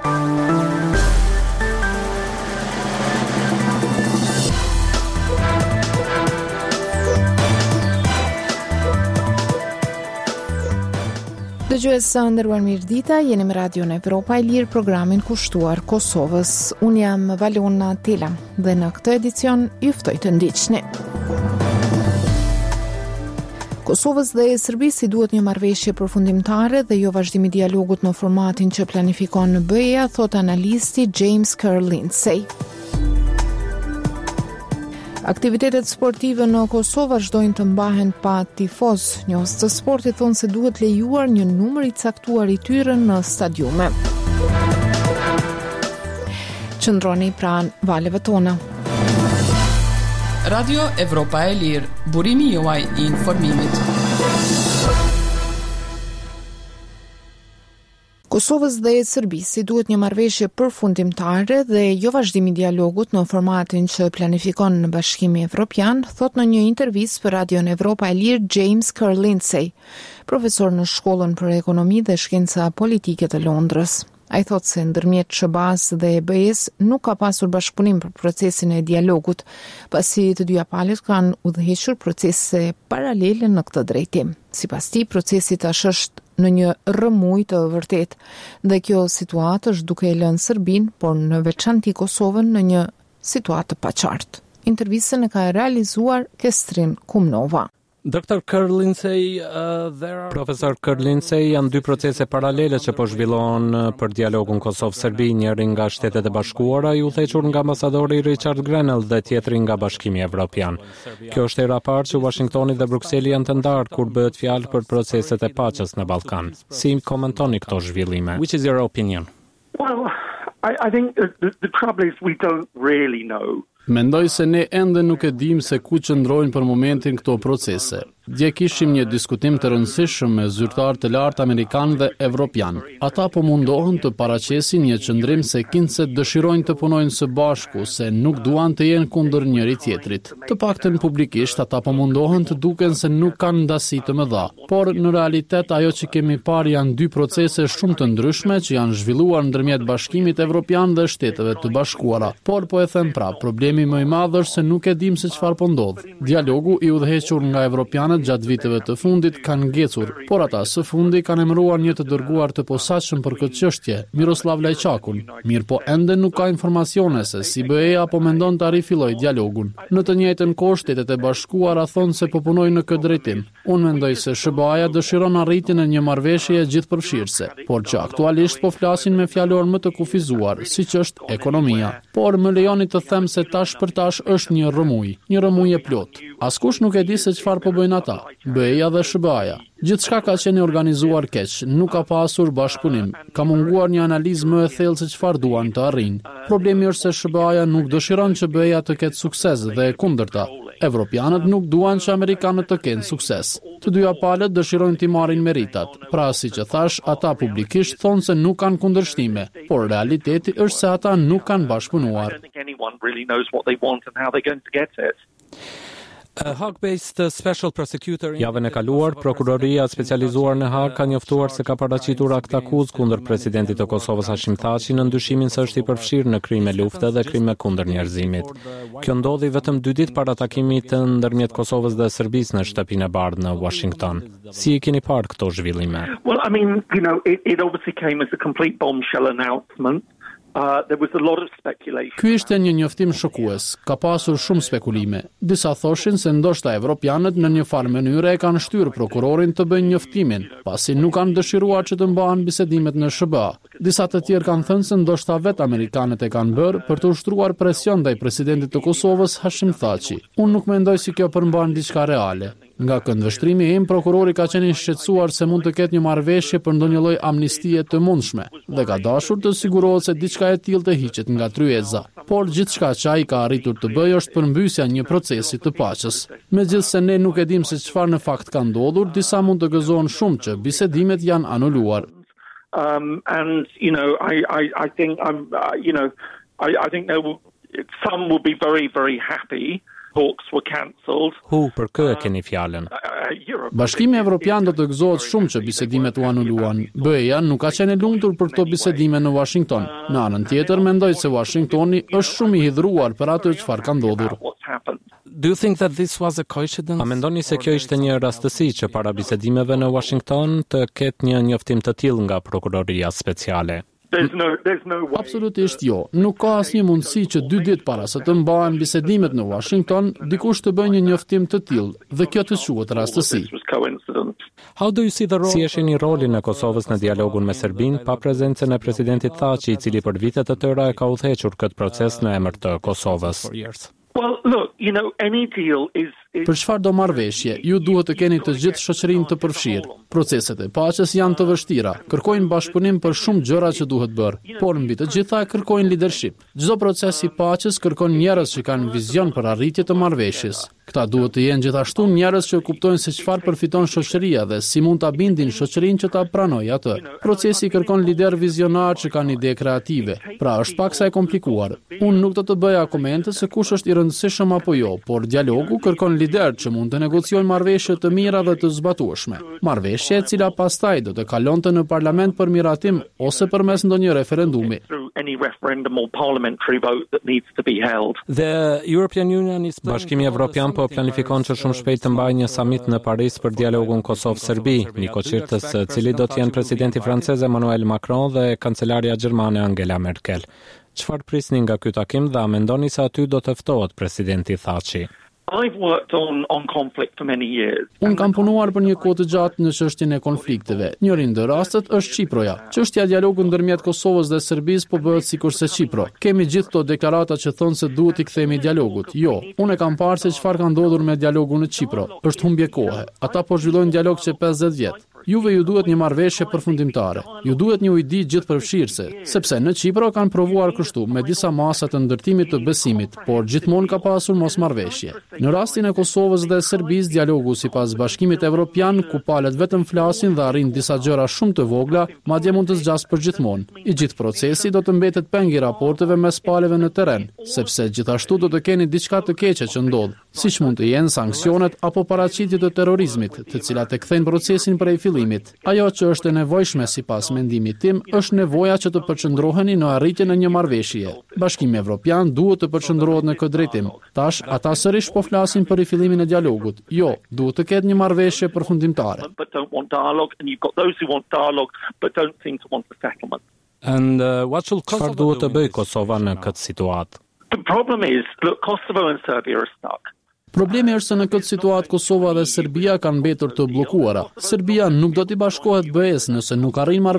Dëgjues së nderuar mirëdita, jeni me Radion Evropa e Lirë, programin kushtuar Kosovës. Unë jam Valona Tela dhe në këtë edicion ju ftoj të ndiqni. Kosovës dhe Serbisë i duhet një marrëveshje përfundimtare dhe jo vazhdimi i dialogut në formatin që planifikon BE-ja, thot analisti James Kerr Lindsay. Aktivitetet sportive në Kosovë vazhdojnë të mbahen pa tifoz. Njohës të sportit thonë se duhet lejuar një numër i caktuar i tyre në stadiume. Qëndroni pranë valeve tona. Radio Evropa e Lirë, burimi juaj i informimit. Kosovës dhe Serbisë duhet një marrëveshje përfundimtare dhe jo vazhdimi i dialogut në formatin që planifikon në Bashkimi Evropian, thot në një intervistë për Radion Evropa e Lirë James Kerr Lindsay, profesor në Shkollën për Ekonomi dhe Shkenca Politike të Londrës. Ai thot se ndërmjet SBA-s dhe BE-s nuk ka pasur bashkëpunim për procesin e dialogut, pasi të dyja palët kanë udhëhequr procese paralele në këtë drejtim. Sipas tij, procesi tash është në një rrëmuj të vërtet dhe kjo situatë është duke e lënë Serbinë, por në veçanti Kosovën në një situatë të paqartë. Intervistën e ka realizuar Kestrin Kumnova. Dr. Kerr Lindsay, Profesor Kerr Lindsay, janë dy procese paralele që po zhvillohen për dialogun Kosovë-Serbi, njëri nga Shtetet e Bashkuara i udhëhequr nga ambasadori Richard Grenell dhe tjetri nga Bashkimi Evropian. Kjo është hera e parë që Washingtoni dhe Brukseli janë të ndarë kur bëhet fjalë për proceset e paqes në Ballkan. Si komentoni këto zhvillime? Which is your opinion? Well, I think the trouble is we don't really know. Mendoj se ne ende nuk e dim se ku qëndrojnë për momentin këto procese. Dje kishim një diskutim të rëndësishëm me zyrtarë të lartë amerikanë dhe evropian. Ata po mundohen të paraqesin një qëndrim se kinse dëshirojnë të punojnë së bashku, se nuk duan të jenë kundër njëri tjetrit. Të paktën publikisht ata po mundohen të duken se nuk kanë ndasi të mëdha. Por në realitet ajo që kemi parë janë dy procese shumë të ndryshme që janë zhvilluar ndërmjet Bashkimit Evropian dhe Shteteve të Bashkuara. Por po e them prapë, problemi më i madh është se nuk e dim se çfarë po ndodh. Dialogu i udhëhequr nga evropianët gjatë viteve të fundit kanë ngecur, por ata së fundi kanë emëruar një të dërguar të posaçëm për këtë çështje, Miroslav Lajçakun. Mirë po ende nuk ka informacione se si BE-ja po mendon të rifillojë dialogun. Në të njëjtën kohë Shtetet e Bashkuara thonë se po punojnë në këtë drejtim. Unë mendoj se SBA-ja dëshiron arritjen e një marrëveshjeje gjithëpërfshirëse, por që aktualisht po flasin me fjalor më të kufizuar, siç është ekonomia. Por më lejoni të them se tash për tash është një rrëmuj e plot. Askush nuk e di se çfarë po bëjnë ata, BE-ja dhe SBA-ja. Gjithçka ka qenë organizuar keq, nuk ka pasur bashkëpunim, ka munguar një analizë më e thellë se çfarë duan të arrijnë. Problemi është se SBA-ja nuk dëshiron që BE-ja të ketë sukses dhe e kundërta. Evropianët nuk duan që amerikanët të kenë sukses. Të dyja palët dëshirojnë t'i marrin meritat. Pra, si që thash, ata publikisht thonë se nuk kanë kundërshtime, por realiteti është se ata nuk kanë bashkëpunuar. Javën e kaluar, prokuroria specializuar në Hag ka njoftuar se ka paraqitur akt akuzë kundër presidentit të Kosovës Hashim Thaçi në ndyshimin se është i përfshirë në krime lufte dhe krime kundër njerëzimit. Kjo ndodhi vetëm 2 ditë para takimit të ndërmjet Kosovës dhe Serbisë në Shtëpinë e Bardhë në Washington. Si i keni parë këto zhvillime? Well, I mean, it obviously came as a complete bombshell announcement. There was a lot of speculation. Ky ishte një njoftim shokues. Ka pasur shumë spekulime. Disa thoshin se ndoshta evropianët në një farë mënyrë e kanë shtyrë prokurorin të bëjnë njoftimin, pasi nuk kanë dëshiruar që të mbahen bisedimet në SBA. Disa të tjerë kanë thënë se ndoshta vetë amerikanët e kanë bërë për të ushtruar presion ndaj presidentit të Kosovës Hashim Thaçi. Unë nuk mendoj se kjo përmban diçka reale. Nga këndvështrimi im, prokurori ka qenë i shqetësuar se mund të ketë një marrëveshje për ndonjë lloj amnistie të mundshme dhe ka dashur të sigurohet se diçka e tillë të hiqet nga tryeza. Por gjithçka që ai ka arritur të bëjë është përmbysja një procesi të paqes. Megjithse ne nuk e dim se çfarë në fakt ka ndodhur, disa mund të gëzohen shumë që bisedimet janë anuluar. And I think I think some will be very very happy. talks were cancelled. Për kë e keni fjalën? Bashkimi Evropian do të gëzohet shumë që bisedimet u anuluan. BE-ja nuk ka qenë e lumtur për këto bisedime në Washington. Në anën tjetër, mendoj se Washingtoni është shumë i hidhruar për atë çfarë ka ndodhur. Do you think that this was a coincidence? A mendoni se kjo ishte një rastësi që para bisedimeve në Washington të ketë një njoftim të tillë nga prokuroria speciale? There's no way. Absolutisht jo. Nuk ka asnjë mundësi që 2 ditë para se të mbahen bisedimet në Washington, dikush të bëjë një njoftim të tillë dhe kjo të quhet rastësi. How do you see the role? Si e shihni rolin e Kosovës në dialogun me Serbinë pa prezencën e presidentit Thaçi, i cili për vite të tëra e ka udhëhequr këtë proces në emër të Kosovës? Well, look, any deal is Për çfarë do marrëveshje, ju duhet të keni të gjithë shoqërinë të përfshirë. Proceset e paqes janë të vështira, kërkojnë bashkëpunim për shumë gjëra që duhet bërë, por mbi të gjitha kërkojnë leadership. Çdo proces i paqes kërkon njerëz që kanë vizion për arritje të marrëveshjes. Këta duhet të jenë gjithashtu njerëz që kuptojnë se çfarë përfiton shoqëria dhe si mund ta bindin shoqërinë që ta pranojë atë. Procesi kërkon lider vizionar që kanë ide kreative. Pra është paksa e komplikuar. Unë nuk do të bëja komente se kush është i rëndësishëm apo jo, por dialogu kërkon lider që mund të negociojnë marrëveshje të mira dhe të zbatueshme. Marrëveshje e cila pastaj do të kalonte në parlament për miratim ose përmes ndonjë referendumi. Bashkimi Evropian po planifikon që shumë shpejt të mbajë një summit në Paris për dialogun Kosovë-Serbi, njëkohësisht cili do të jenë presidenti francez Emmanuel Macron dhe kancelarja gjermane Angela Merkel. Çfarë prisni nga ky takim dhe a mendoni se aty do të ftohet presidenti Thaçi? I've worked on conflict for many years. Unë kam punuar për një kohë të gjatë në çështjen e konflikteve. Njëri ndër rastet është Çiproja. Çështja e dialogut ndërmjet Kosovës dhe Serbisë po bëhet sikurse Çipro. Kemi gjithë këto deklarata që thonë se duhet i kthehemi dialogut. Jo, unë e kam parë se çfarë ka ndodhur me dialogun në Çipro. Është humbje kohe. Ata po zhvillojnë dialog që 50 vjet. Juve ju duhet një marrëveshje përfundimtare. Ju duhet një ujdi gjithëpërfshirëse, sepse në Çipro kanë provuar kështu me disa masa të ndërtimit të besimit, por gjithmonë ka pasur mosmarrëveshje. Në rastin e Kosovës dhe Serbisë, dialogu sipas Bashkimit Evropian, ku palët vetëm flasin dhe arrin disa gjëra shumë të vogla, madje mund të zgjasë përgjithmonë. I gjithë procesi do të mbetet peng i raporteve mes palëve në terren, sepse gjithashtu do të keni diçka të keqe që ndodh, siç mund të jenë sanksionet apo paraqitjet e terrorizmit, të cilat e kthejnë procesin prej fillimit. Ajo që është e nevojshme sipas mendimit tim është nevoja që të përqendroheni në arritjen e një marrëveshjeje. Bashkimi Evropian duhet të përqendrohet në këtë drejtim. Tash ata sërish po flasin për rifillimin e dialogut. Jo, duhet të ketë një marrëveshje përfundimtare. And çfarë duhet të bëjë Kosova në këtë situatë? The problem is, look, Kosovo and Serbia are stuck. Problemi është se në këtë situatë Kosova dhe Serbia kanë mbetur të bllokuara. Serbia nuk do t'i bashkohet BE-s nëse nuk arrin